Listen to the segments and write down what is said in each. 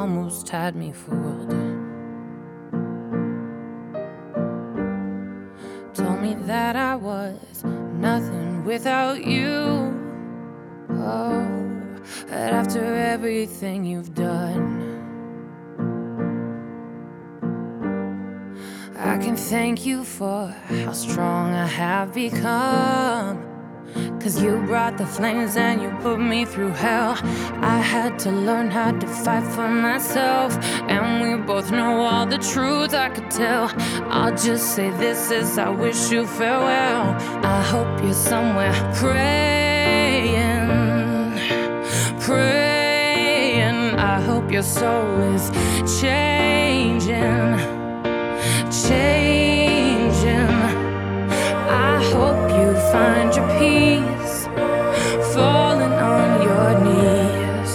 almost had me fooled. Told me that I was nothing without you. Oh, but after everything you've done, I can thank you for how strong I have become. 'Cause you brought the flames and you put me through hell. I had to learn how to fight for myself, and we both know all the truth I could tell. I'll just say this as I wish you farewell. I hope you're somewhere praying, praying. I hope your soul is changing, changing. I hope you find your peace, falling on your knees,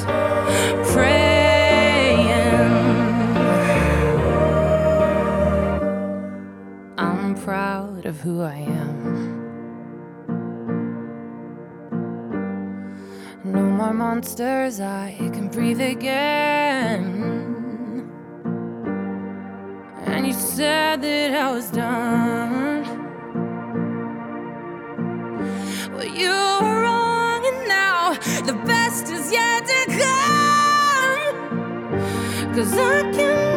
praying. I'm proud of who I am. No more monsters, I can breathe again. And you said that I was done. Well, you were wrong, and now the best is yet to come. 'Cause I can